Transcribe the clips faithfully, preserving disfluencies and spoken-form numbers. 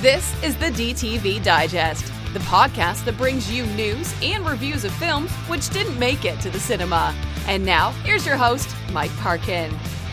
This is the D T V Digest, the podcast that brings you news and reviews of films which didn't make it to the cinema. And now, here's your host, Mike Parkin.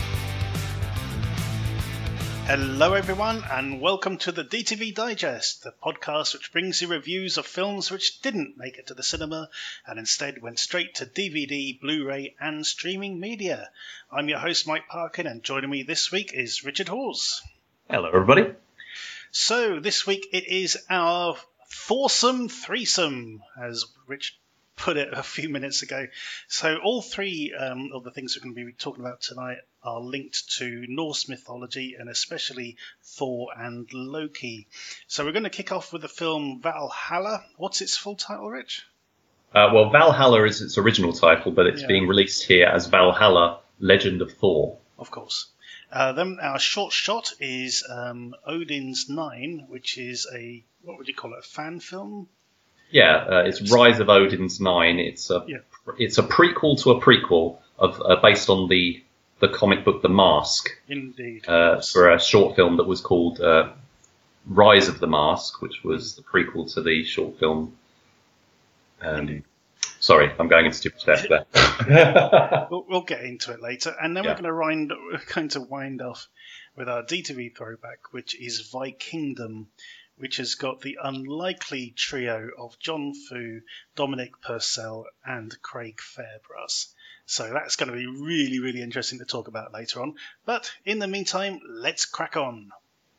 Hello everyone, and welcome to the D T V Digest, the podcast which brings you reviews of films which didn't make it to the cinema and instead went straight to D V D, Blu-ray and streaming media. I'm your host Mike Parkin, and joining me this week is Richard Hawes. Hello everybody. So this week it is our foursome threesome, as Rich put it a few minutes ago. So all three um, of the things we're going to be talking about tonight are linked to Norse mythology, and especially Thor and Loki. So we're going to kick off with the film Valhalla. What's its full title, Rich? Uh, well, Valhalla is its original title, but it's Yeah. being released here as Valhalla, Legend of Thor. Of course. Uh, then our short shot is um, Odin's Nine, which is a, what would you call it, a fan film? Yeah, uh, it's Rise of Odin's Nine. It's a Yeah. it's a prequel to a prequel of uh, based on the the comic book The Mask, Indeed. uh, for a short film that was called uh, Rise of the Mask, which was the prequel to the short film. Um, sorry, I'm going into too much depth there. We'll, we'll get into it later, and then Yeah. we're going to wind. We're going to wind off with our D T V throwback, which is Vikingdom, which has got the unlikely trio of John Fu, Dominic Purcell, and Craig Fairbrass. So that's going to be really, really interesting to talk about later on. But in the meantime, let's crack on.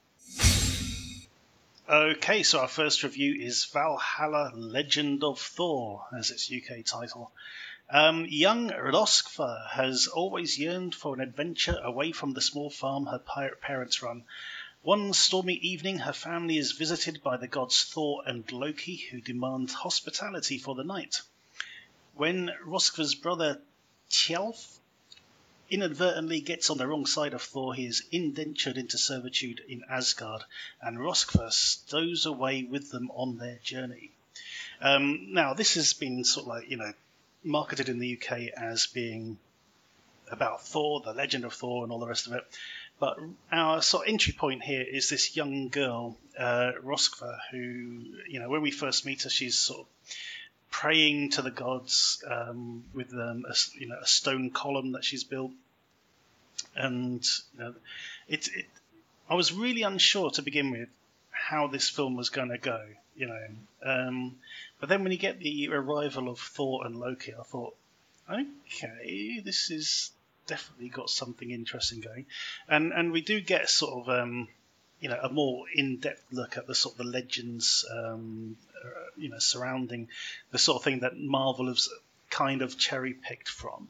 Okay, so our first review is Valhalla, Legend of Thor, as its U K title. Um, young Röskva has always yearned for an adventure away from the small farm her pirate parents run. One stormy evening, her family is visited by the gods Thor and Loki, who demand hospitality for the night. When Röskva's brother Tjalf inadvertently gets on the wrong side of Thor, he is indentured into servitude in Asgard, and Röskva stows away with them on their journey. Um, now, this has been sort of like, you know, marketed in the U K as being about Thor, the legend of Thor, and all the rest of it. But our sort of entry point here is this young girl, uh, Röskva, who, you know, when we first meet her, she's sort of praying to the gods um, with um, a, you know, a stone column that she's built. And you know, it, it, I was really unsure to begin with how this film was going to go, you know. Um, but then when you get the arrival of Thor and Loki, I thought, okay, this is definitely got something interesting going. And and we do get sort of um, you know, a more in-depth look at the sort of the legends, um, uh, you know, surrounding the sort of thing that Marvel has kind of cherry-picked from.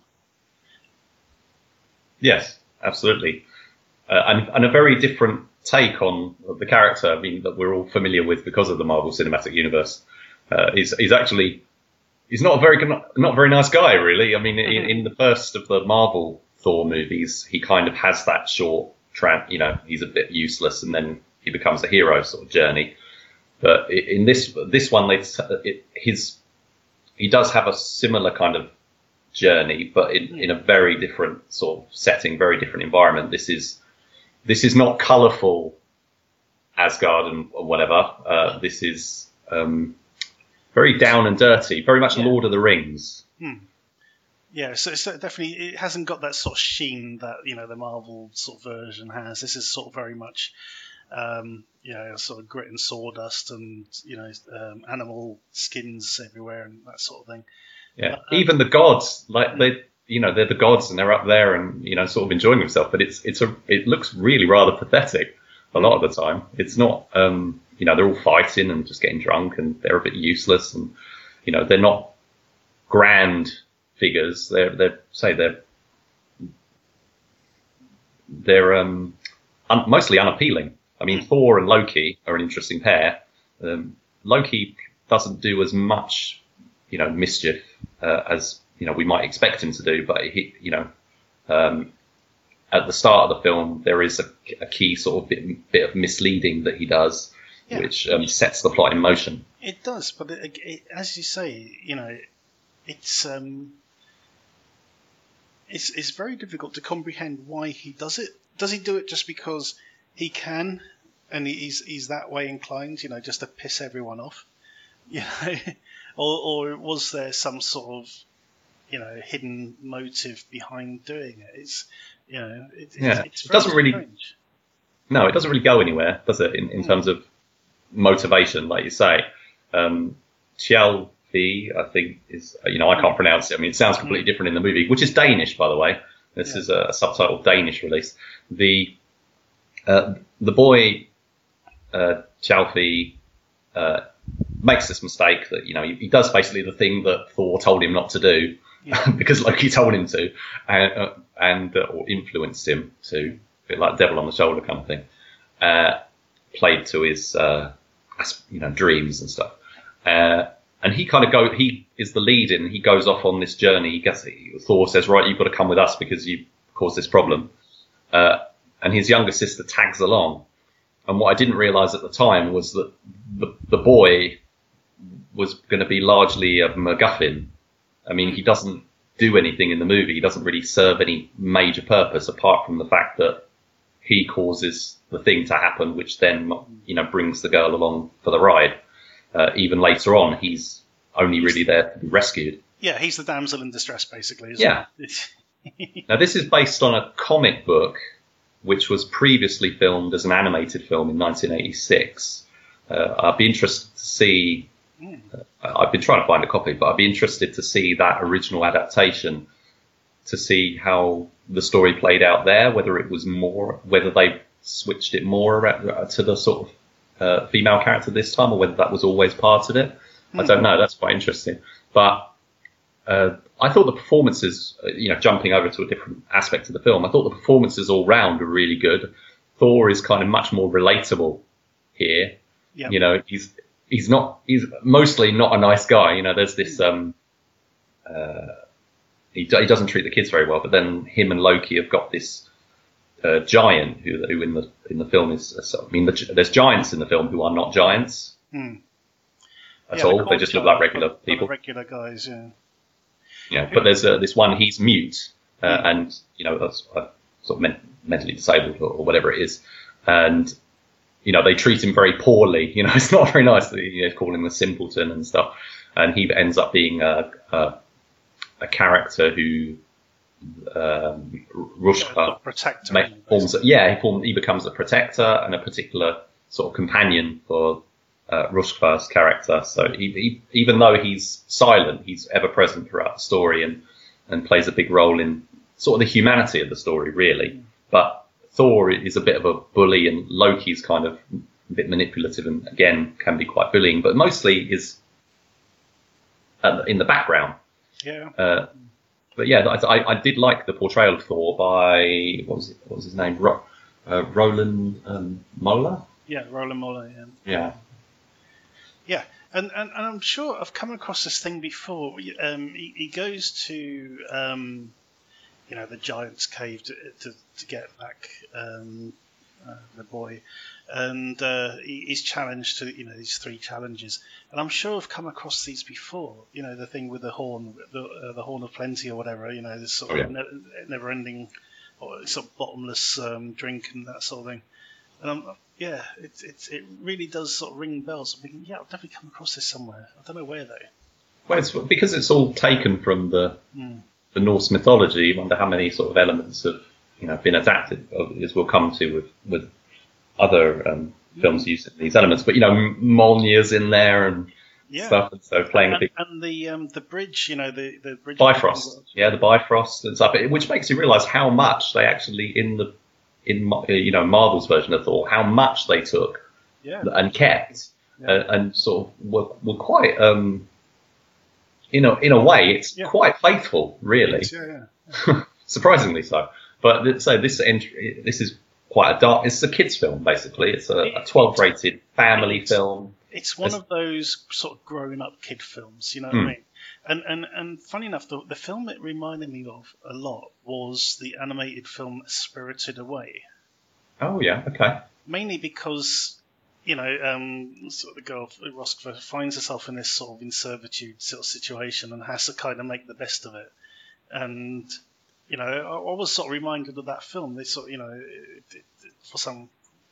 Yes, absolutely, uh, and and a very different take on the character. I mean, that we're all familiar with because of the Marvel Cinematic Universe. Uh, he's he's actually he's not a very not, not a very nice guy, really. I mean, in, in the first of the Marvel Thor movies, he kind of has that short tramp. You know, he's a bit useless, and then he becomes a hero sort of journey. But in this this one, it's it, his he does have a similar kind of journey, but in, in a very different sort of setting, very different environment. This is this is not colourful Asgard and whatever. Uh, this is um, very down and dirty, very much Yeah. Lord of the Rings. Hmm. Yeah, so it's definitely, it hasn't got that sort of sheen that, you know, the Marvel sort of version has. This is sort of very much, um, you know, sort of grit and sawdust and, you know, um, animal skins everywhere and that sort of thing. Yeah, But, um, even the gods, like they, you know, they're the gods and they're up there and you know, sort of enjoying themselves. But it's it's a it looks really rather pathetic a lot of the time. It's not, um, you know, they're all fighting and just getting drunk and they're a bit useless and you know, they're not grand figures. They're they're say they're they're um un, mostly unappealing. I mean, Thor and Loki are an interesting pair. Um, Loki doesn't do as much, you know, mischief uh, as you know we might expect him to do, but he, you know, um, at the start of the film there is a, a key sort of bit, bit of misleading that he does, Yeah. which um, sets the plot in motion. It does, but it, it, as you say, you know, it's um, it's it's very difficult to comprehend why he does it. Does he do it just because he can, and he's he's that way inclined, you know, just to piss everyone off, you know, or or was there some sort of, you know, hidden motive behind doing it? It's, you know, it, Yeah. it's It very doesn't really- strange. No, it doesn't really go anywhere, does it? In, in Mm. terms of motivation, like you say, um, Chial Fi, I think is, you know, I can't pronounce it. I mean, it sounds completely different in the movie, which is Danish, by the way. This Yeah. is a, a subtitled Danish release. The uh, the boy uh, Chial Fi uh, makes this mistake that, you know, he, he does basically the thing that Thor told him not to do, Yeah. because Loki told him to, and uh, and uh, or influenced him to, a bit like devil on the shoulder kind of thing. Uh, played to his uh, as- you know, dreams and stuff. Uh, and he kind of go. He is the lead, and he goes off on this journey. He gets Thor says, "Right, you've got to come with us because you caused this problem." Uh, and his younger sister tags along. And what I didn't realise at the time was that the the boy was going to be largely a MacGuffin. I mean, he doesn't do anything in the movie. He doesn't really serve any major purpose apart from the fact that he causes the thing to happen, which then, you know, brings the girl along for the ride. Uh, even later on, he's only really there to be rescued. Yeah, he's the damsel in distress, basically. Isn't Yeah. he? Now, this is based on a comic book which was previously filmed as an animated film in nineteen eighty-six. Uh, I'd be interested to see. Uh, I've been trying to find a copy, but I'd be interested to see that original adaptation, to see how the story played out there, whether it was more, whether they switched it more around, to the sort of uh, female character this time, or whether that was always part of it. I don't know. That's quite interesting. But uh, I thought the performances, uh, you know, jumping over to a different aspect of the film, I thought the performances all round were really good. Thor is kind of much more relatable here. Yeah. You know, he's he's not he's mostly not a nice guy. You know, there's this um uh he he doesn't treat the kids very well, but then him and Loki have got this uh, giant who who in the in the film is uh, I mean the, there's giants in the film who are not giants Hmm. at Yeah, all. they're They called just look giant, like regular but- but people. Regular guys, yeah. Yeah, but there's uh, this one, he's mute, uh, and, you know, that's uh, sort of men- mentally disabled or, or whatever it is. And, you know, they treat him very poorly. You know, it's not very nice that, you know, call him a simpleton and stuff. And he ends up being a, a, a character who, um, Rushka The protector. ma- forms, yeah, he, form, he becomes a protector and a particular sort of companion for Uh, Rushka's character. So he, he, even though he's silent, he's ever present throughout the story and, and plays a big role in sort of the humanity of the story, really. But Thor is a bit of a bully, and Loki's kind of a bit manipulative and, again, can be quite bullying, but mostly is uh, in the background. Yeah. Uh, but yeah, I, I did like the portrayal of Thor by, what was it, what was his name? Ro- uh, Roland um, Moller? Yeah, Roland Moller, yeah. Yeah. Yeah, and, and, and I'm sure I've come across this thing before. Um, he, he goes to, um, you know, the giant's cave to to, to get back um, uh, the boy, and uh, he, he's challenged to, you know, these three challenges. And I'm sure I've come across these before. You know, the thing with the horn, the, uh, the horn of plenty or whatever. You know, this sort Oh, yeah. of ne- never-ending, or sort of bottomless um, drink and that sort of thing. And I'm, yeah, it, it it really does sort of ring bells. I'm thinking, yeah, I've definitely come across this somewhere. I don't know where though. Well, it's because it's all taken from the Mm. the Norse mythology. You wonder how many sort of elements have, you know, been adapted, as we'll come to with with other um, films using these elements. But you know, Mjolnir's in there and Yeah. stuff, and so playing And, a big and the um, the bridge, you know, the the bridge. Bifrost, yeah, the Bifrost and stuff, which makes you realise how much they actually in the in Mar- you know Marvel's version of Thor, how much they took Yeah. and kept, Yeah. uh, and sort of were, were quite, um, you know, in a way, it's Yeah. quite faithful, really, Yeah, yeah. surprisingly so. But th- so this entry, this is quite a dark. It's a kids' film, basically. It's a, a twelve-rated family film. It's one It's- of those sort of grown-up kid films, you know what Mm. I mean? And and and funny enough, the the film it reminded me of a lot was the animated film Spirited Away. Oh yeah, okay. Mainly because, you know, um, sort of the girl Roskva finds herself in this sort of in servitude sort of situation and has to kind of make the best of it. And you know, I, I was sort of reminded of that film. They sort of, you know, it, it, it, for some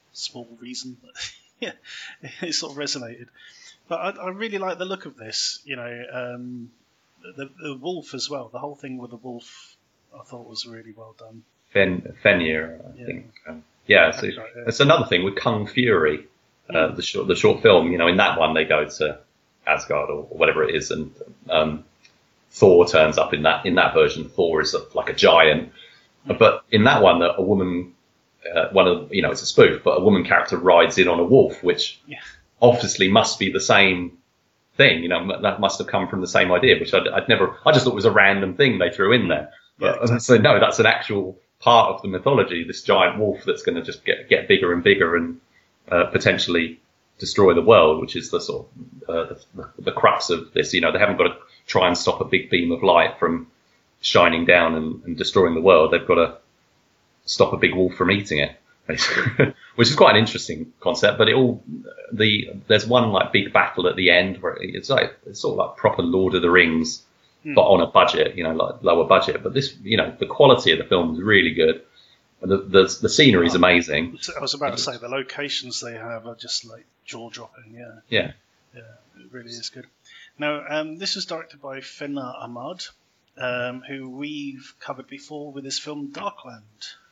small reason, but yeah, it sort of resonated. But I, I really like the look of this. You know, um, the the wolf as well. The whole thing with the wolf, I thought was really well done. Fen Fenrir, I Yeah. think. Um, yeah, so That's right, yeah. it's another thing with Kung Fury, uh, the short the short film. You know, in that one they go to Asgard or, or whatever it is, and um, Thor turns up in that in that version. Thor is a, like a giant, but in that one, a, a woman, uh, one of you know, it's a spoof, but a woman character rides in on a wolf, which Yeah. obviously must be the same thing. You know, that must have come from the same idea, which I'd, I'd never. I just thought it was a random thing they threw in there. Yeah, But, exactly. So no, that's an actual part of the mythology. This giant wolf that's going to just get get bigger and bigger and uh, potentially destroy the world, which is the sort of uh, the, the crux of this. You know, they haven't got to try and stop a big beam of light from shining down and, and destroying the world. They've got to stop a big wolf from eating it, basically. Which is quite an interesting concept. But it all the there's one like big battle at the end where it's like it's sort of like proper Lord of the Rings. But on a budget, you know, like lower budget. But this, you know, the quality of the film is really good. The the, the scenery is amazing. So I was about to say the locations they have are just like jaw dropping. Yeah, Yeah. yeah, it really is good. Now, um, this was directed by Fenna Ahmad, um, who we've covered before with his film Darkland.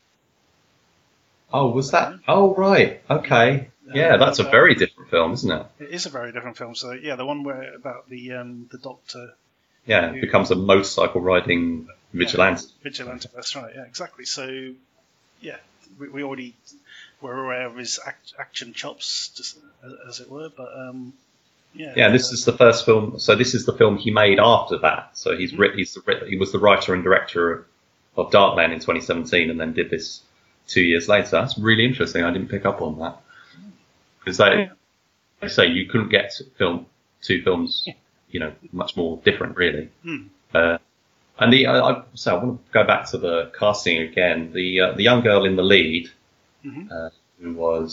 Oh, was that? Oh, right. Okay. Yeah, that's a very different film, isn't it? It is a very different film. So yeah, the one where about the um, the doctor. Yeah, it becomes a motorcycle riding vigilante. Yeah, vigilante, that's right. Yeah, exactly. So yeah, we, we already were aware of his act, action chops, just as it were. But um, yeah. Yeah, this uh, is the first film. So this is the film he made after that. So he's writ, he's the, writ- he was the writer and director of, of Darkland in twenty seventeen, and then did this two years later. That's really interesting. I didn't pick up on that because they, they say you couldn't get to film two films, you know, much more different, really. Hmm. Uh, and the I, I, so I want to go back to the casting again. The uh, the young girl in the lead, Mhm. uh, who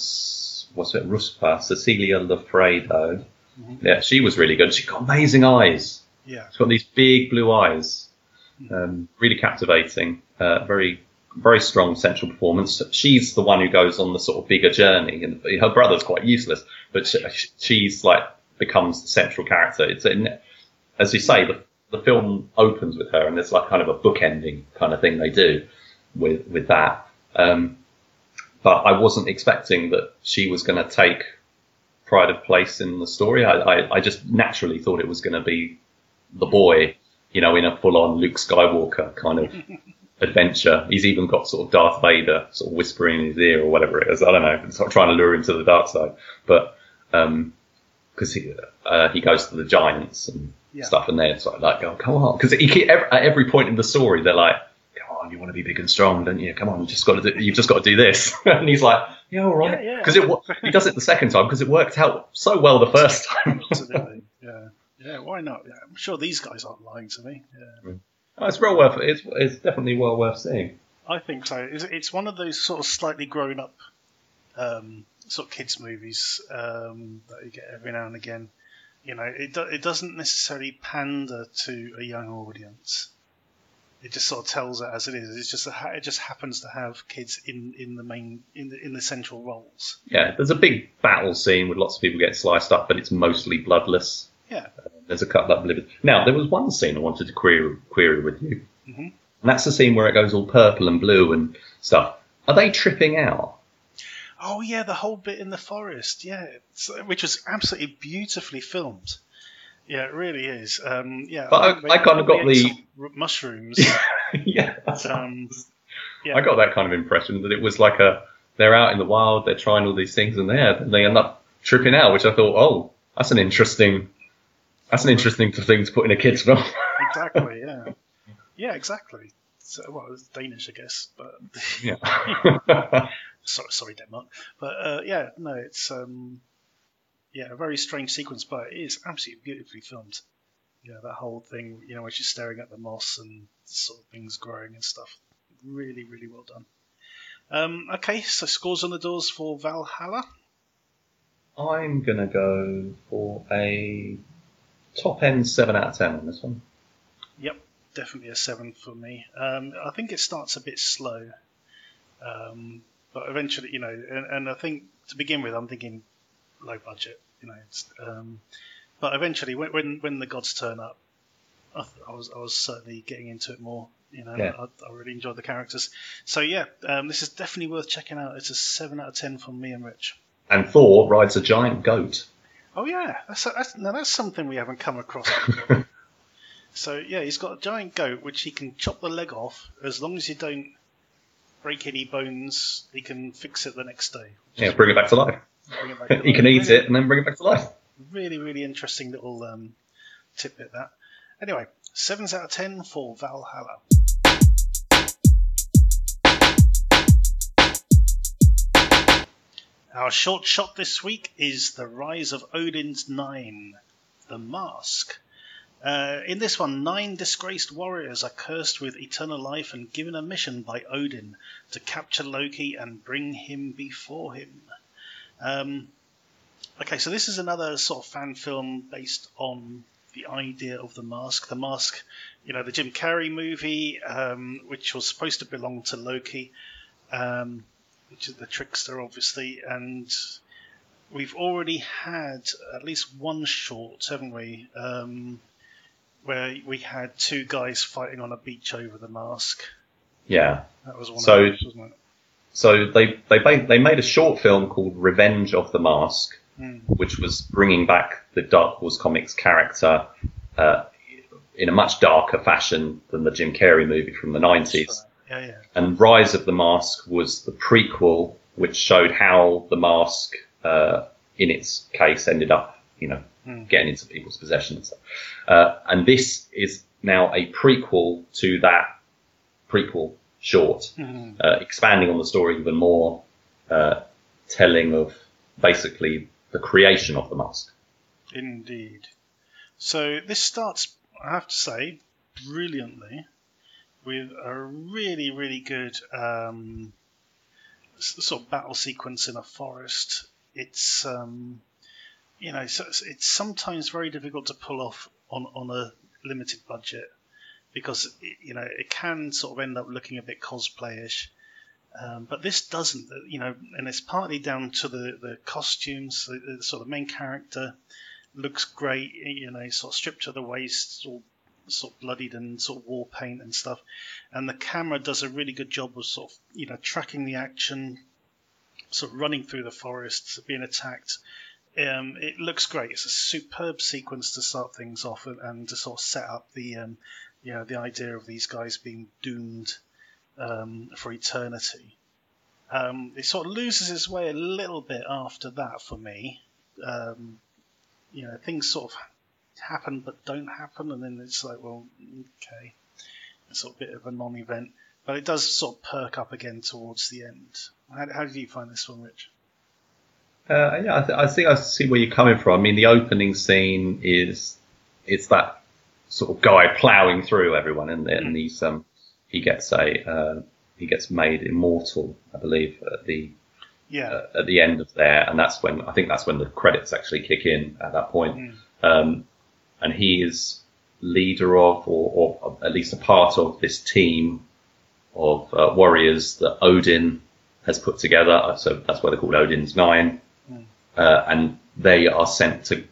was what's it, Ruspa, Cecilia Lafredo. Mhm. Yeah, she was really good. She's got amazing eyes. Yeah. She's got these big blue eyes. Um, really captivating. Uh, very, very strong central performance. She's the one who goes on the sort of bigger journey, and her brother's quite useless, but she, she's like becomes the central character. It's in, as you say, the the film opens with her, and there's like kind of a bookending kind of thing they do with with that. Um, but I wasn't expecting that she was going to take pride of place in the story. I, I, I just naturally thought it was going to be the boy, you know, in a full-on Luke Skywalker kind of adventure. He's even got sort of Darth Vader sort of whispering in his ear or whatever it is. I don't know. It's sort of trying to lure him to the dark side. But um 'cause he uh, he goes to the giants and Yeah. stuff, and they're sort of like, oh, come on. Because at every point in the story, they're like, come on, you want to be big and strong, don't you? Come on, you just got to do, you've just got to do this. And he's like, yeah, all right. Yeah, yeah. Because it wo- he does it the second time because it worked out so well the first time. Absolutely. Yeah. Yeah. Why not? Yeah, I'm sure these guys aren't lying to me. Yeah. Oh, it's well worth. It's it's definitely well worth seeing. I think so. It's, it's one of those sort of slightly grown up um, sort of kids movies um, that you get every now and again. You know, it do, it doesn't necessarily pander to a young audience. It just sort of tells it as it is. It's just a, it just happens to have kids in, in the main in the in the central roles. Yeah, there's a big battle scene with lots of people getting sliced up, but it's mostly bloodless. Yeah. Uh, there's a couple of living. Now, there was one scene I wanted to query query with you, hmm and that's the scene where it goes all purple and blue and stuff. Are they tripping out? Oh yeah, the whole bit in the forest. Yeah, it's, which was absolutely beautifully filmed. Yeah, it really is. Um, yeah, But I- think I kind of got ate the- some r- mushrooms. Yeah, that's um, yeah. I got that kind of impression that it was like a they're out in the wild, they're trying all these things, and they they end up tripping out, which I thought, oh, that's an interesting that's an interesting thing to put in a kids' film. Exactly. Yeah. Yeah. Exactly. So, well, it's Danish, I guess, but Yeah. sorry, sorry, Denmark. But uh, yeah, no, it's um, yeah, a very strange sequence, but it is absolutely beautifully filmed. Yeah, that whole thing, you know, where she's staring at the moss and sort of things growing and stuff. Really, really well done. Um, okay, so scores on the doors for Valhalla. I'm gonna go for a top end seven out of ten on this one. Yep, definitely a seven for me. Um, I think it starts a bit slow, um, but eventually, you know, and, and I think to begin with, I'm thinking low budget, you know. It's, um, but eventually, when, when when the gods turn up, I, th- I was I was certainly getting into it more. You know, Yeah. I, I really enjoyed the characters. So yeah, um, this is definitely worth checking out. It's a seven out of ten from me and Rich. And Thor rides a giant goat. Oh yeah, that's, that's now that's something we haven't come across before. So yeah, he's got a giant goat which he can chop the leg off as long as you don't break any bones. He can fix it the next day. Yeah, bring it back to life. Bring it back to He life. can eat Really- it and then bring it back to life. Really, really interesting little um, tidbit that. Anyway, sevens out of ten for Valhalla. Our short shot this week is The Rise of Odin's Nine, The Mask. Uh, in this one, nine disgraced warriors are cursed with eternal life and given a mission by Odin to capture Loki and bring him before him. Um, okay, so this is another sort of fan film based on the idea of The Mask. The Mask, you know, the Jim Carrey movie, um, which was supposed to belong to Loki, um, which is the trickster, obviously, and we've already had at least one short, haven't we? Um, where we had two guys fighting on a beach over the mask. Yeah. That was one So- of those, wasn't it? So they they ba- they made a short film called Revenge of the Mask, Mm. which was bringing back the Dark Horse Comics character uh, in a much darker fashion than the Jim Carrey movie from the nineties. Yeah, yeah. And Rise of the Mask was the prequel, which showed how the mask, uh, in its case, ended up, you know, Mm. getting into people's possession and stuff. Uh, and this is now a prequel to that prequel short, Mhm. uh, expanding on the story even more, uh, telling of basically the creation of the mask. Indeed. So this starts, I have to say, brilliantly with a really, really good um, s- sort of battle sequence in a forest. It's um, you know, so it's, it's sometimes very difficult to pull off on, on a limited budget because it, you know it can sort of end up looking a bit cosplayish. Um, but this doesn't, you know, and it's partly down to the, the costumes. The, the sort of main character looks great, you know, sort of stripped to the waist, all sort of bloodied and sort of war paint and stuff. And the camera does a really good job of sort of, you know, tracking the action, sort of running through the forest, being attacked. Um, it looks great. It's a superb sequence to start things off and, and to sort of set up the, um, you know, the idea of these guys being doomed um, for eternity. Um, it sort of loses its way a little bit after that for me. Um, you know, things sort of happen but don't happen, and then it's like, well, okay, it's sort of a bit of a non-event. But it does sort of perk up again towards the end. How, how did you find this one, Rich? Uh, yeah, I, th- I think I see where you're coming from. I mean, the opening scene is it's that sort of guy ploughing through everyone, and, and Mm. he's um he gets a uh, he gets made immortal, I believe, at the Yeah. uh, at the end of there, and that's when I think that's when the credits actually kick in at that point. Mm. Um, and he is leader of, or, or at least a part of this team of uh, warriors that Odin has put together. So that's why they're called Odin's Nine. Mm. Uh, and they are sent to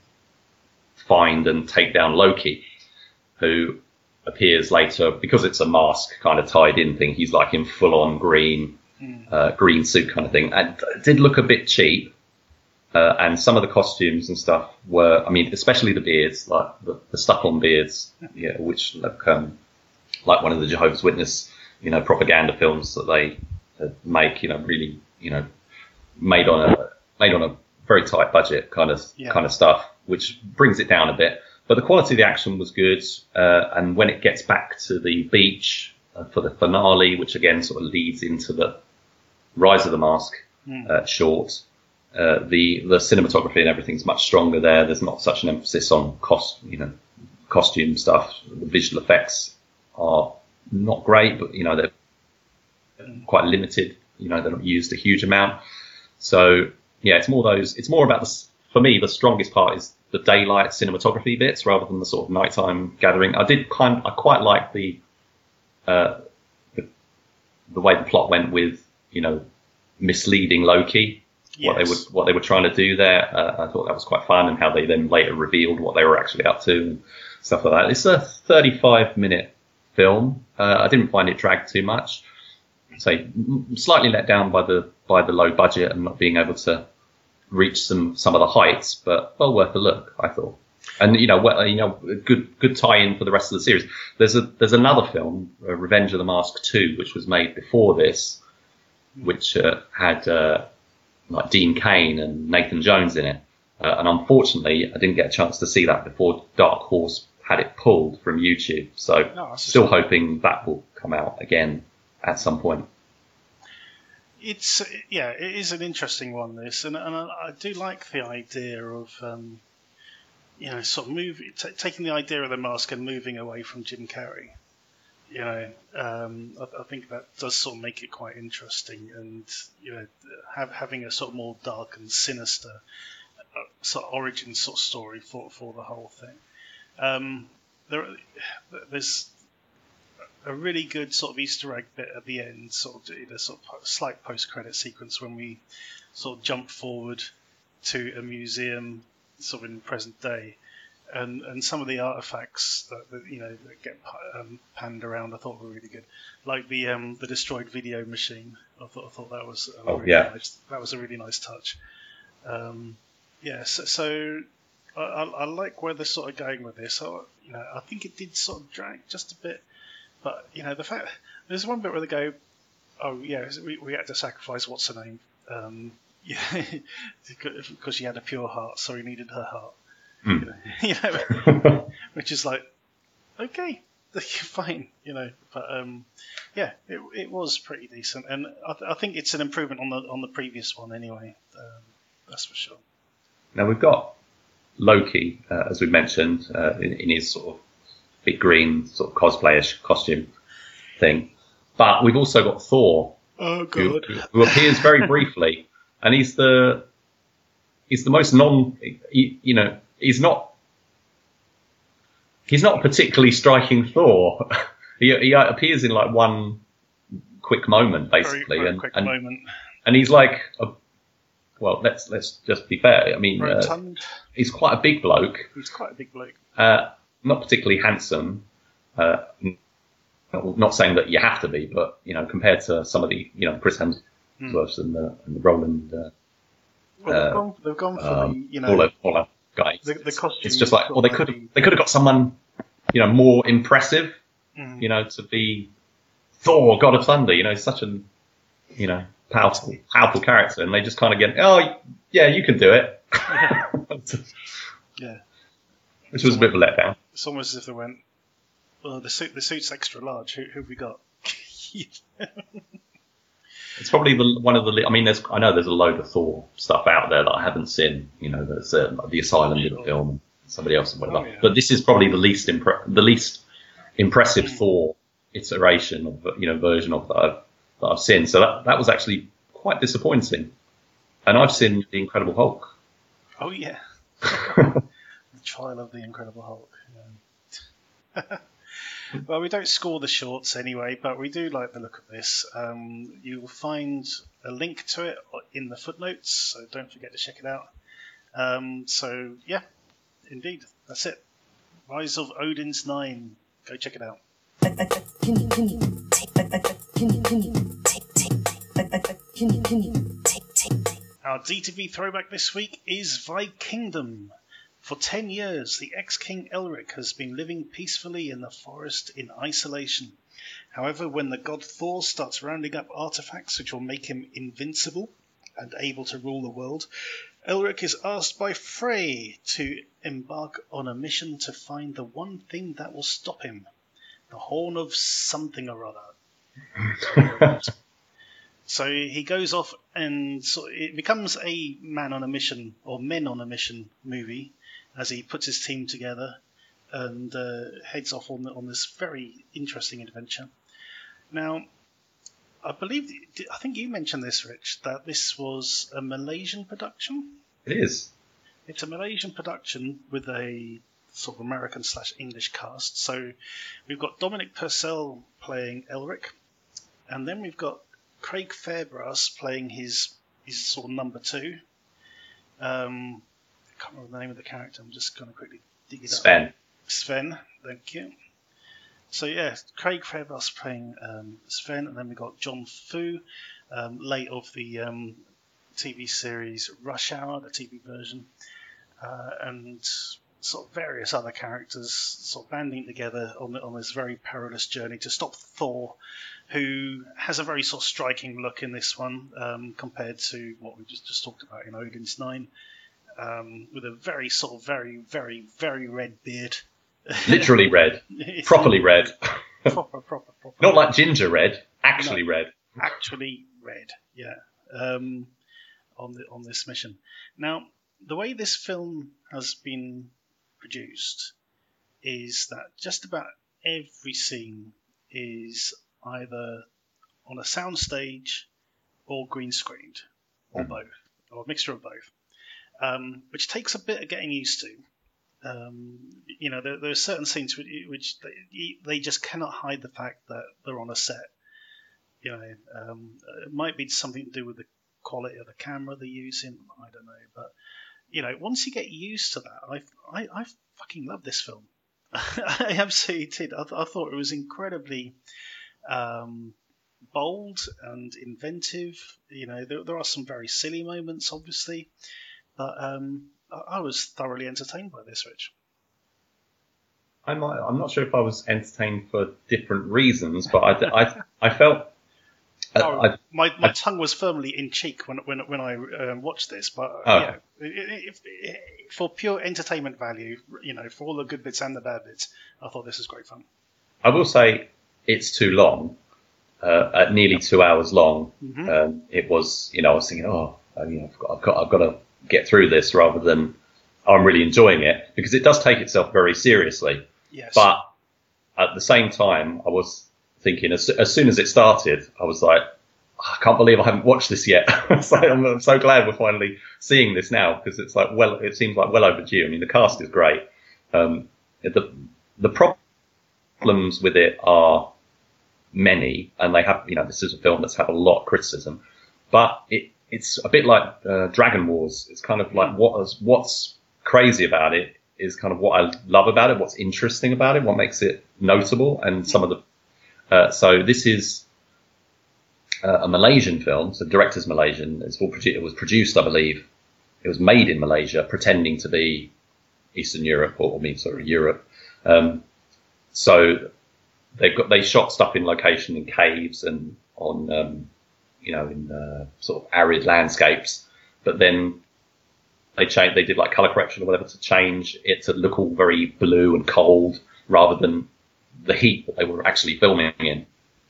find and take down Loki, who appears later because it's a mask kind of tied in thing. He's like in full on green, Mm. uh, green suit kind of thing. And it did look a bit cheap. Uh, and some of the costumes and stuff were, I mean, especially the beards, like the, the stuck-on beards, yeah, which look um, like one of the Jehovah's Witness, you know, propaganda films that they uh, make, you know, really, you know, made on a made on a very tight budget kind of Yeah. kind of stuff, which brings it down a bit. But the quality of the action was good, uh, and when it gets back to the beach uh, for the finale, which again sort of leads into the Rise of the Mask Mm. uh, short. Uh, the the cinematography and everything's much stronger there. There's not such an emphasis on cost, you know, costume stuff. The visual effects are not great, but you know they're quite limited. You know, they're not used a huge amount. So yeah, it's more those. It's more about the. For me, the strongest part is the daylight cinematography bits rather than the sort of nighttime gathering. I did kind. I quite like the, uh, the the way the plot went with, you know, misleading Loki. Yes. What they were what they were trying to do there, uh, I thought that was quite fun, and how they then later revealed what they were actually up to and stuff like that. It's a thirty-five minute film. Uh, I didn't find it dragged too much. So slightly let down by the by the low budget and not being able to reach some some of the heights, but well worth a look, I thought. And you know, well, you know, good good tie-in for the rest of the series. There's a there's another film, uh, Revenge of the Mask two, which was made before this, which uh, had. Uh, like Dean Cain and Nathan Jones in it. Uh, and unfortunately, I didn't get a chance to see that before Dark Horse had it pulled from YouTube. So no, still hoping that will come out again at some point. It's, yeah, it is an interesting one, this. And, and I, I do like the idea of, um, you know, sort of move, t- taking the idea of the mask and moving away from Jim Carrey. You know, um, I, I think that does sort of make it quite interesting, and you know, have, having a sort of more dark and sinister uh, sort of origin sort of story for for the whole thing. Um, there, there's a really good sort of Easter egg bit at the end, sort of a sort of slight post-credit sequence when we sort of jump forward to a museum, sort of in present day. And and some of the artifacts that, that you know that get um, panned around, I thought were really good, like the um, the destroyed video machine. I thought I thought that was a oh, really yeah. nice, that was a really nice touch. Um, yeah, so, so I, I, I like where they're sort of going with this. So, you know, I think it did sort of drag just a bit, but you know the fact there's one bit where they go, oh yeah, we we had to sacrifice what's her name, um, yeah, because she had a pure heart, so he needed her heart. Mm. You know, you know, which is like, okay, fine, you know. But um, yeah, it, it was pretty decent, and I, th- I think it's an improvement on the on the previous one anyway. Um, that's for sure. Now we've got Loki, uh, as we mentioned, uh, in, in his sort of big green sort of cosplayish costume thing, but we've also got Thor, oh who, god, who appears very briefly, and he's the he's the most non, he, you know. He's not. He's not a particularly striking Thor. he, he appears in like one quick moment, basically, very, very and, quick and, moment. and he's like, a, well, let's let's just be fair. I mean, uh, he's quite a big bloke. He's quite a big bloke. Uh, not particularly handsome. Uh, not, not saying that you have to be, but you know, compared to some of the, you know, Chris Hemsworth mm. and, the, and the Roland. Uh, well, they've, uh, gone, they've gone for um, the, you know. All, all guy. The, the costume. It's just like, well, they could have they could have got someone, you know, more impressive, mm. you know, to be Thor, God of Thunder. You know, he's such a, you know, powerful, powerful character, and they just kind of get, oh, yeah, you can do it. Yeah. Which was a bit of a letdown. It's almost as if they went, well, the suit, the suit's extra large. Who, who have we got? It's probably the one of the. I mean, there's. I know there's a load of Thor stuff out there that I haven't seen. You know, there's uh, the Asylum did a film, somebody else and whatever. Oh, yeah. But this is probably the least impre- the least impressive mm. Thor iteration of, you know, version of that I've, that I've seen. So that that was actually quite disappointing. And I've seen The Incredible Hulk. Oh yeah, the trial of the Incredible Hulk. Yeah. Well, we don't score the shorts anyway, but we do like the look of this. Um, you will find a link to it in the footnotes, so don't forget to check it out. Um, so, yeah, indeed, that's it. Rise of Odin's Nine. Go check it out. Our D T V throwback this week is Vikingdom. For ten years, the ex-king Elric has been living peacefully in the forest in isolation. However, when the god Thor starts rounding up artifacts which will make him invincible and able to rule the world, Elric is asked by Frey to embark on a mission to find the one thing that will stop him, the Horn of something or other. So he goes off, and so it becomes a man on a mission, or men on a mission movie, as he puts his team together and uh, heads off on, on this very interesting adventure. Now, I believe, I think you mentioned this, Rich, that this was a Malaysian production? It is. It's a Malaysian production with a sort of American slash English cast. So we've got Dominic Purcell playing Elric, and then we've got Craig Fairbrass playing his his sort of number two. Um, I can't remember the name of the character. I'm just going to quickly dig it Sven. up. Sven. Thank you. So yeah, Craig Fairbrass playing um, Sven, and then we got John Fu, um, late of the um, T V series Rush Hour, the T V version, uh, and sort of various other characters sort of banding together on on this very perilous journey to stop Thor, who has a very sort of striking look in this one um, compared to what we just just talked about in Odin's Nine, um, with a very sort of very very very red beard. Literally red. Properly red. proper, proper, proper. Not like ginger red, actually No, red. Actually red, yeah. Um, on the on this mission. Now, the way this film has been produced is that just about every scene is either on a soundstage or green screened, or Mhm. both, or a mixture of both, um, which takes a bit of getting used to. Um, you know, there, there are certain scenes which, which they, they just cannot hide the fact that they're on a set. You know, um, it might be something to do with the quality of the camera they're using. I don't know, but you know, once you get used to that, I I, I fucking love this film. I absolutely did. I, th- I thought it was incredibly um, bold and inventive. You know, there, there are some very silly moments, obviously, but um, I, I was thoroughly entertained by this, Rich. I might, I'm not sure if I was entertained for different reasons, but I, I, I felt. Oh, I, my my I- tongue was firmly in cheek when when when I um, watched this, but Oh. yeah, if, if, for pure entertainment value, you know, for all the good bits and the bad bits, I thought this was great fun. I will say it's too long. Uh, at nearly two hours long, Mhm. um, it was. You know, I was thinking, oh, I- you know, I've got, I've got, I've got to get through this, rather than oh, I'm really enjoying it, because it does take itself very seriously. Yes, But at the same time, I was thinking, as, as soon as it started, I was like, "Oh, I can't believe I haven't watched this yet." So I'm, I'm so glad we're finally seeing this now, because it's like, well, it seems like well overdue. I mean, the cast is great. Um, the the problems with it are many, and they have, you know, this is a film that's had a lot of criticism, but it it's a bit like uh, Dragon Wars. It's kind of like what is, what's crazy about it is kind of what I love about it, what's interesting about it, what makes it notable, and some of the. Uh, so this is uh, a Malaysian film. So the director's Malaysian. It's all produ- it was produced, I believe. It was made in Malaysia, pretending to be Eastern Europe, or I mean, sorry, Europe. Um, so they've got they shot stuff in location in caves and on um, you know in uh, sort of arid landscapes, but then they changed. They did like color correction or whatever to change it to look all very blue and cold, rather than the heat that they were actually filming in.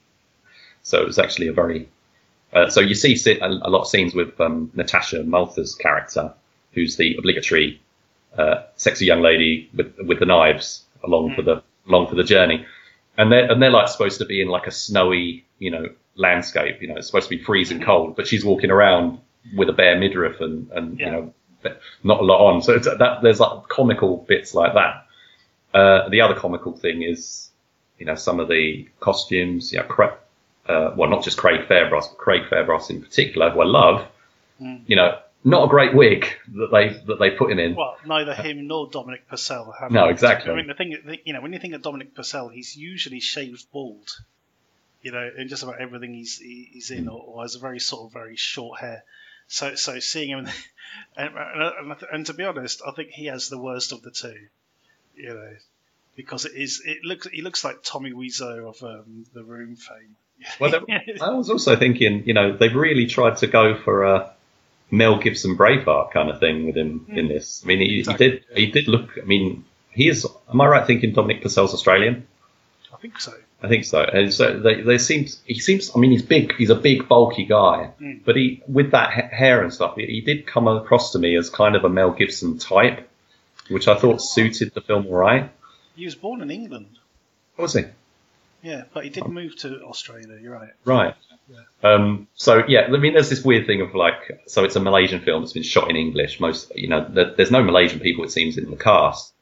So it was actually a very uh, so you see a, a lot of scenes with um, Natasha Maltha's character, who's the obligatory uh, sexy young lady with with the knives along Mm. for the along for the journey, and they're and they're like supposed to be in like a snowy, you know, landscape. You know, it's supposed to be freezing cold, but she's walking around with a bare midriff and and Yeah. you know, not a lot on. So it's, that there's like comical bits like that. Uh, the other comical thing is, you know, some of the costumes. Yeah, Cra- uh, well, not just Craig Fairbrass, but Craig Fairbrass in particular, who I love. Mm. You know, not a great wig that they that they put him in. Well, neither him nor Dominic Purcell have. No, exactly. I mean, the thing, the- you know, when you think of Dominic Purcell, he's usually shaved bald. You know, in just about everything he's he- he's in, or, or has a very sort of very short hair. So, so seeing him, and, and, and to be honest, I think he has the worst of the two. You know, because it is it looks he looks like Tommy Wiseau of um, the Room fame. Well, they- I was also thinking, you know, they've really tried to go for a Mel Gibson Braveheart kind of thing with him in this. I mean, he, Exactly. he did he did look. I mean, he is. Am I right thinking Dominic Purcell's Australian? I think so. I think so. And so they, they seem. He seems. I mean, he's big. He's a big, bulky guy. Mm. But he, with that ha- hair and stuff, he, he did come across to me as kind of a Mel Gibson type, which I thought suited the film all right. He was born in England. What was he? Yeah, but he did move to Australia. You're right. Right. Um, so yeah, I mean, there's this weird thing of like, so it's a Malaysian film that's been shot in English. Most, you know, there, there's no Malaysian people, it seems, in the cast.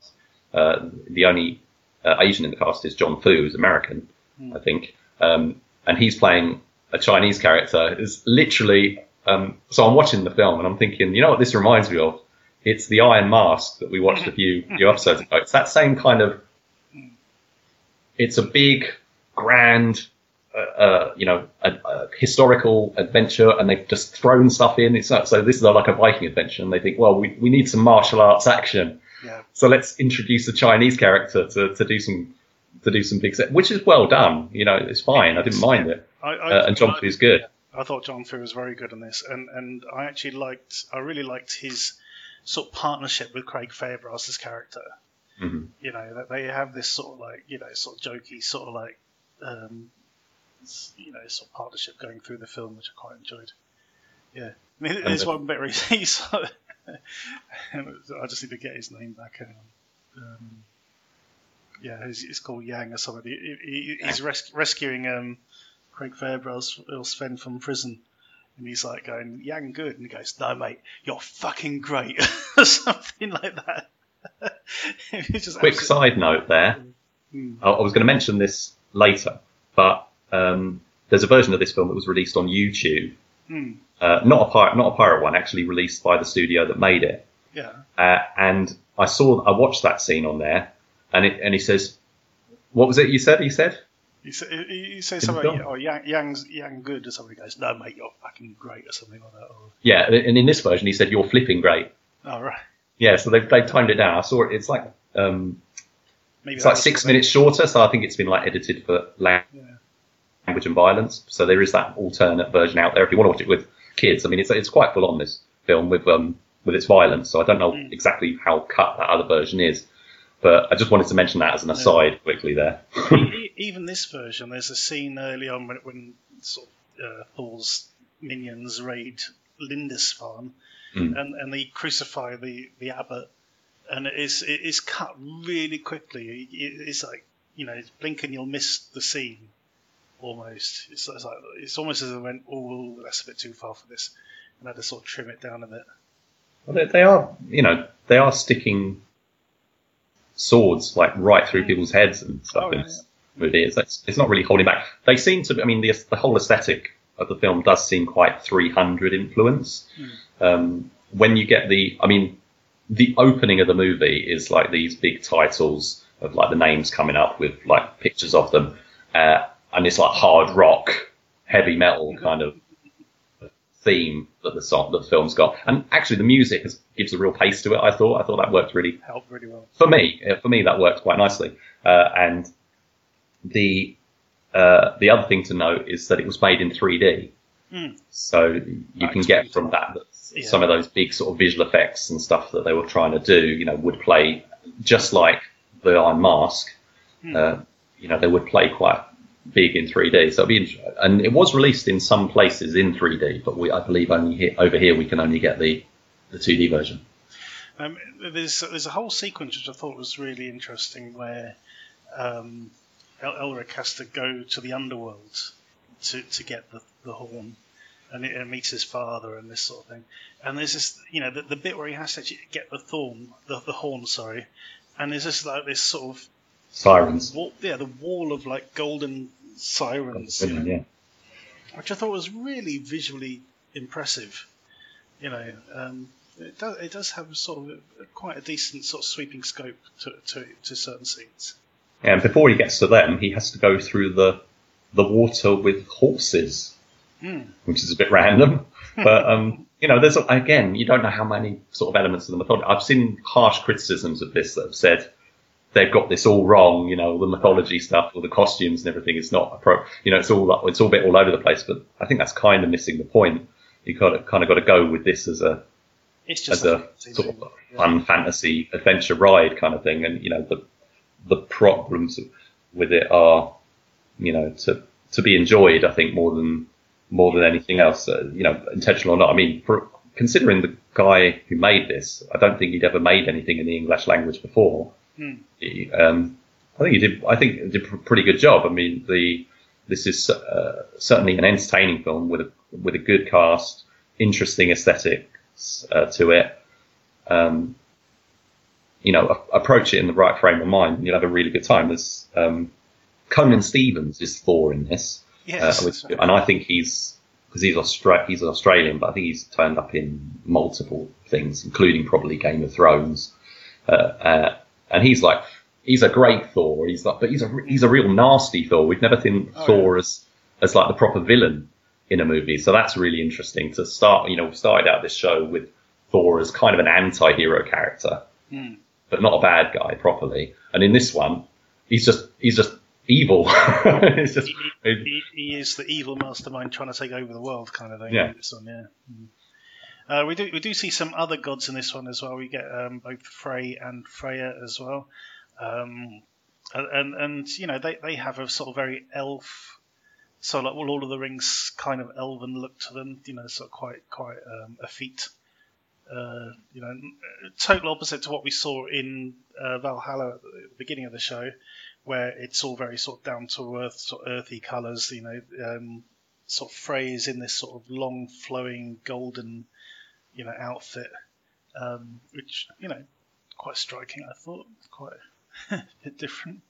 Uh, the only uh, Asian in the cast is John Fu, who's American, Mm. I think, um, and he's playing a Chinese character is literally. Um, so I'm watching the film and I'm thinking, you know what this reminds me of? It's the Iron Mask that we watched a few few episodes ago. It's that same kind of. It's a big, grand, uh, uh, you know, a, a historical adventure, and they've just thrown stuff in. It's not, so this is like a Viking adventure, and they think, well, we, we need some martial arts action, yeah. So let's introduce a Chinese character to, to do some to do some big set, which is well done. You know, it's fine. I didn't mind it, I, I, uh, and John Fu is good. I thought John Fu was very good in this, and and I actually liked, I really liked his sort of partnership with Craig Fairbrass's character. Mm-hmm. You know, that they have this sort of like, you know, sort of jokey, sort of like, um, you know, sort of partnership going through the film, which I quite enjoyed. Yeah, I mean, there's one bit where he's, he's I just need to get his name back. Um, yeah, it's, it's called Yang or something. He, he, he's res- rescuing um, Craig Fairbrass, Will Sven from prison. And he's like going, Yang good. And he goes, no, mate, you're fucking great. Or something like that. Just Quick absolutely... side note there. Mm. I, I was going to mention this later, but um, there's a version of this film that was released on YouTube. Mm. Uh, not a pirate, not a pirate one, actually released by the studio that made it. Yeah. Uh, and I saw, I watched that scene on there, and it, and he says, "What was it you said?" He said, "You say, you say something, like, oh, Yang, Yang's Yang good," or something. He goes, "No, mate, you're fucking great," or something like that. Or... Yeah, and in this version, he said, "You're flipping great." Oh right. Yeah, so they've they timed it down. I saw it. It's like um, Maybe it's like six minutes shorter, so I think it's been like edited for language yeah. and violence. So there is that alternate version out there if you want to watch it with kids. I mean, it's it's quite full on, this film with um with its violence. So I don't know mm. exactly how cut that other version is, but I just wanted to mention that as an aside yeah. quickly there. Even this version, there's a scene early on when when sort of, uh, Thor's minions raid Lindisfarne. Mm. And, and they crucify the, the abbot, and it is it is cut really quickly. It, it's like, you know, blink and you'll miss the scene, almost. It's, it's like it's almost as if I went, oh, that's a bit too far for this, and I had to sort of trim it down a bit. Well, they, they are, you know, they are sticking swords like right through people's heads and stuff. Oh, in yeah, this yeah. movie. It's, it's it's not really holding back. They seem to. I mean, the the whole aesthetic of the film does seem quite three hundred influence. Mm. Um, when you get the, I mean, the opening of the movie is like these big titles of like the names coming up with like pictures of them, uh, and it's like hard rock, heavy metal kind of theme that the song, that the film's got. And actually, the music has, gives a real pace to it. I thought, I thought that worked really, helped really well for me. For me, that worked quite nicely. Uh, and the uh, the other thing to note is that it was made in three D. Mm. So you That's can get from that that yeah. some of those big sort of visual effects and stuff that they were trying to do, you know, would play just like the Iron Mask. Mm. Uh, you know, they would play quite big in three D. So it'd be, and it was released in some places in three D, but we, I believe, only here, over here we can only get the the two D version. Um, there's there's a whole sequence which I thought was really interesting where um, El- Elric has to go to the underworld to to get the, the horn, and, it, and meets his father and this sort of thing. And there's this, you know, the, the bit where he has to actually get the thorn, the, the horn, sorry. And there's just like this sort of sirens. Wall, yeah, the wall of like golden sirens, golden, you know, yeah. which I thought was really visually impressive. You know, um, it does it does have sort of a, quite a decent sort of sweeping scope to to, to certain scenes. And before he gets to them, he has to go through the the water with horses, mm. which is a bit random. But, um, you know, there's, again, you don't know how many sort of elements of the mythology. I've seen harsh criticisms of this that have said they've got this all wrong, you know, the mythology stuff, or the costumes and everything is not, appro- you know, it's all, it's all a bit all over the place. But I think that's kind of missing the point. You kind of, kind of got to go with this as a, it's just as a sort of fun fantasy adventure ride kind of thing. And, you know, the, the problems with it are, you know, to to be enjoyed, I think, more than more than anything else, uh, you know, intentional or not. I mean, for, considering the guy who made this, I don't think he'd ever made anything in the English language before. Hmm. He, um, I think he did. I think he did a pretty good job. I mean, the this is uh, certainly an entertaining film with a with a good cast, interesting aesthetics uh, to it. Um, you know, a- approach it in the right frame of mind, and you'll have a really good time. There's um, Conan Stevens is Thor in this. Yes, uh, with, and I think he's because he's Austra- he's Australian, but I think he's turned up in multiple things, including probably Game of Thrones. Uh, uh, and he's like, he's a great Thor. He's like, but he's a he's a real nasty Thor. We've never seen oh, Thor yeah. as as like the proper villain in a movie, so that's really interesting to start. You know, we started out this show with Thor as kind of an anti-hero character, mm. but not a bad guy properly. And in this one, he's just he's just evil. It's just he, he, he is the evil mastermind trying to take over the world, kind of thing. Yeah. This one, yeah. Mm. Uh, we do we do see some other gods in this one as well. We get um, both Frey and Freya as well, um, and and you know they, they have a sort of very elf, so like well, Lord of the Rings kind of elven look to them. You know, sort of quite quite um, effete. Uh, you know, total opposite to what we saw in uh, Valhalla at the beginning of the show, where it's all very sort of down to earth, sort of earthy colours. You know, um, sort of Frey is in this sort of long flowing golden, you know, outfit, um, which, you know, quite striking, I thought. Quite a bit different.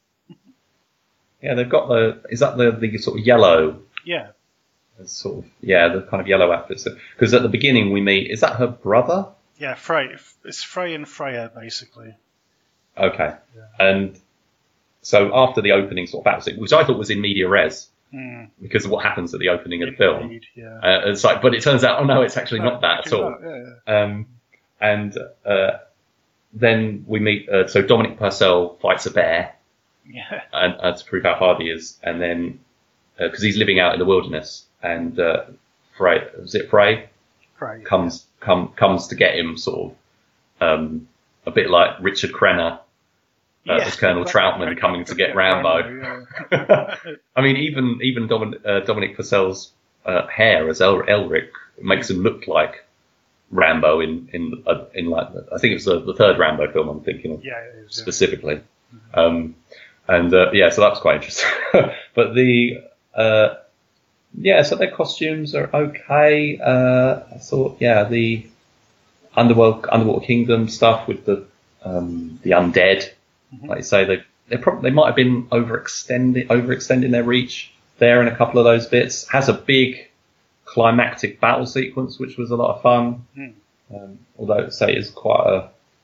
Yeah, they've got the, is that the, the sort of yellow? Yeah. Sort of, yeah, the kind of yellow outfits. Because at the beginning we meet, is that her brother? Yeah, Frey. It's Frey and Freya, basically. Okay. Yeah. And so after the opening sort of battle scene, which I thought was in media res, Mm. because of what happens at the opening of the film. Indeed, yeah. Uh, it's like, but it turns out, oh no, it's actually no, not that at all. Not, yeah, yeah. Um, and uh, then we meet. Uh, so Dominic Purcell fights a bear, yeah, and uh, to prove how hard he is. And then because uh, he's living out in the wilderness, and uh, Frey, was it Frey? Frey comes yeah. come comes to get him, sort of um, a bit like Richard Crenna. Uh, yeah, as Colonel Troutman coming to get Rambo. Rambo yeah. I mean, even even Dominic, uh, Dominic Purcell's uh, hair as El- Elric makes him look like Rambo in in uh, in like I think it's the, the third Rambo film I'm thinking of yeah, it is, specifically. Yeah. Um, and uh, yeah, so that was quite interesting. But the uh, yeah, so their costumes are okay. Uh, I thought yeah, the underworld underwater kingdom stuff with the um, the undead. Like you say, they they probably they might have been overextending overextending their reach there in a couple of those bits. Has a big climactic battle sequence, which was a lot of fun. Mm. Um, although say it's quite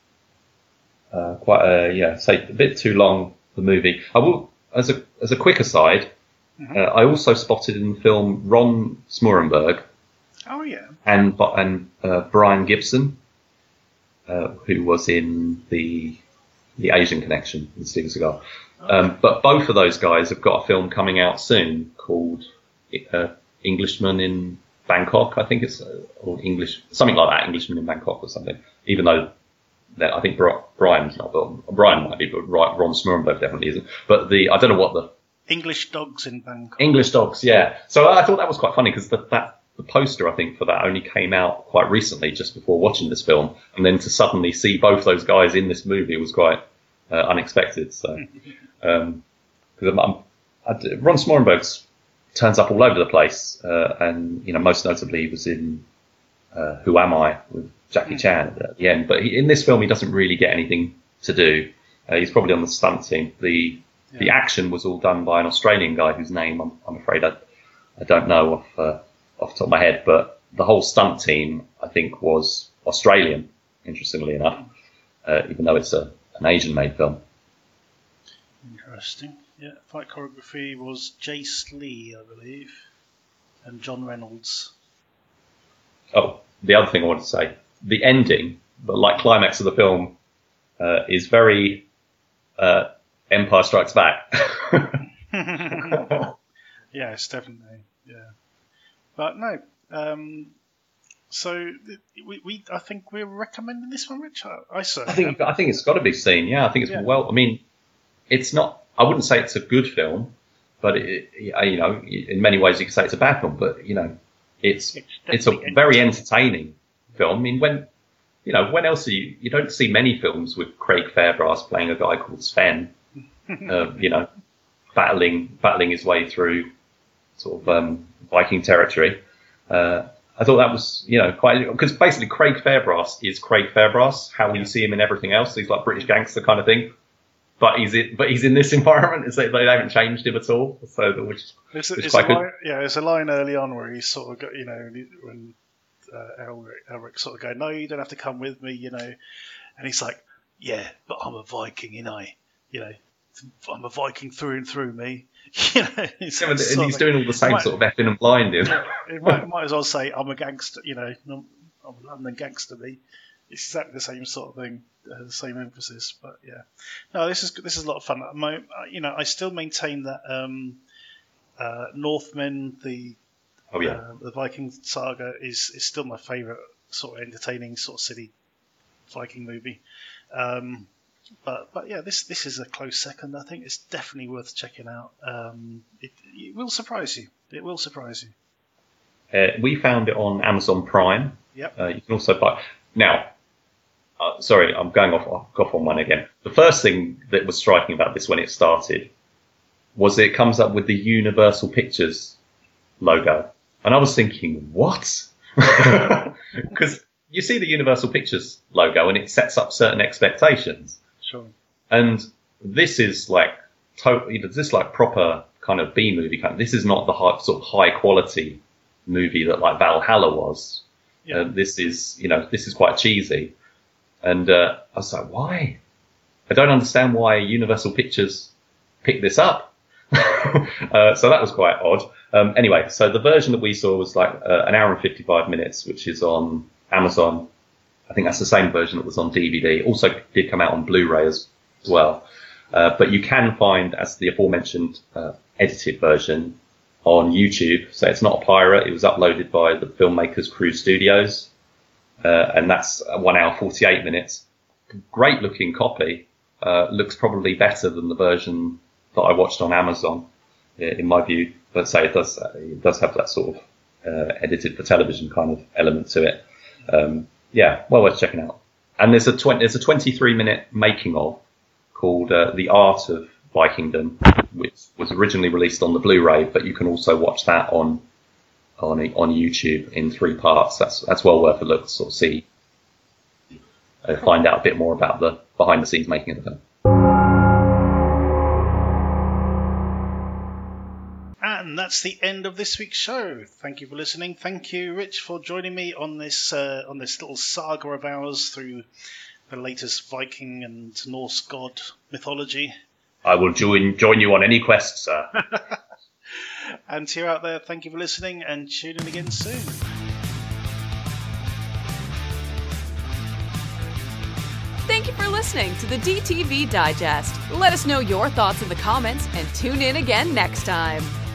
a uh, quite a yeah, say a bit too long. The movie. I will as a as a quick aside. Mm-hmm. Uh, I also spotted in the film Ron Smurenberg. Oh yeah. And and uh, Brian Gibson, uh, who was in the The Asian Connection with Steven Seagal. Okay. Um, but both of those guys have got a film coming out soon called uh, Englishman in Bangkok, I think it's, uh, or English, something like that, Englishman in Bangkok or something. Even though that, I think Brian's not, but Brian might be, but Ron Smurenberg definitely isn't. But the, I don't know what the... English Dogs in Bangkok. English Dogs, yeah. So I thought that was quite funny because the, that, the poster, I think, for that only came out quite recently, just before watching this film. And then to suddenly see both those guys in this movie was quite uh, unexpected. So, um, because I'm, I'm, I, Ron Smurenberg turns up all over the place. Uh, and, you know, most notably he was in uh, Who Am I? With Jackie Chan at the end. But he, in this film, he doesn't really get anything to do. Uh, he's probably on the stunt team. The, yeah. the action was all done by an Australian guy whose name I'm, I'm afraid I, I don't know off, uh, off the top of my head, but the whole stunt team, I think, was Australian, interestingly enough, uh, even though it's a, an Asian-made film. Interesting. Yeah, fight choreography was Jace Lee, I believe, and John Reynolds. Oh, the other thing I wanted to say, the ending, the like climax of the film, uh, is very uh, Empire Strikes Back. Yes, definitely. Yeah. But no, um, so we, we, I think we're recommending this one, Rich. I, I certainly. I think, I think it's got to be seen. Yeah, I think it's yeah. well. I mean, it's not. I wouldn't say it's a good film, but it, you know, in many ways you could say it's a bad film. But you know, it's it's, it's a very entertaining film. I mean, when you know, when else are you? You don't see many films with Craig Fairbrass playing a guy called Sven. uh, you know, battling battling his way through sort of um, Viking territory. Uh, I thought that was, you know, quite, because basically Craig Fairbrass is Craig Fairbrass, how you see him in everything else. He's like British gangster kind of thing. but he's in, but he's in this environment. Is they, they haven't changed him at all, so which It's, is it's quite a good. line, yeah, there's a line early on where he's sort of got, you know, when uh, Elric, Elric sort of go, no, you don't have to come with me, you know, and he's like, yeah, but I'm a Viking, you know, you know, I'm a Viking through and through, me. You know, he's, Yeah, and sort he's of- doing all the same might- sort of effing and blinding. It might, might as well say I'm a gangster, you know, I'm, I'm a London gangster, me. It's exactly the same sort of thing, uh, the same emphasis. But yeah, no, this is this is a lot of fun. My, you know, I still maintain that um, uh, Northmen, the Oh yeah, uh, the Viking saga, is is still my favourite sort of entertaining sort of city Viking movie. Um, but but yeah, this this is a close second. I think it's definitely worth checking out. Um, it, it will surprise you. It will surprise you. uh, we found it on Amazon Prime. Yep. Uh, you can also buy now. Uh, sorry, I'm going off off on one again. The first thing that was striking about this when it started was it comes up with the Universal Pictures logo, and I was thinking, what? Because you see the Universal Pictures logo, and it sets up certain expectations. Sure. And this is like totally, this is like proper kind of B movie kind. This is not the high, sort of high quality movie that like Valhalla was. Yeah. Uh, this is, you know, this is quite cheesy. And uh, I was like, why? I don't understand why Universal Pictures picked this up. uh, so that was quite odd. Um, anyway, so the version that we saw was like uh, an hour and fifty-five minutes, which is on Amazon. I think that's the same version that was on D V D. Also did come out on Blu-ray as well. Uh, but you can find, as the aforementioned uh, edited version, on YouTube. So it's not a pirate. It was uploaded by the filmmakers Crew Studios. Uh, and that's one hour, forty-eight minutes. Great looking copy. Uh, looks probably better than the version that I watched on Amazon, in my view. But say it does, it does have that sort of uh, edited for television kind of element to it. Um, yeah, well worth checking out. And there's a twenty, there's a twenty-three minute making of called uh, The Art of Vikingdom, which was originally released on the Blu-ray, but you can also watch that on on on YouTube in three parts. That's that's well worth a look to sort of see, uh, find out a bit more about the behind the scenes making of the film. And that's the end of this week's show. Thank you for listening. Thank you, Rich, for joining me on this uh, on this little saga of ours through the latest Viking and Norse god mythology. I will join join you on any quest, sir. And to you out there, thank you for listening, and tune in again soon. Thank you for listening to the D T V Digest. Let us know your thoughts in the comments and tune in again next time.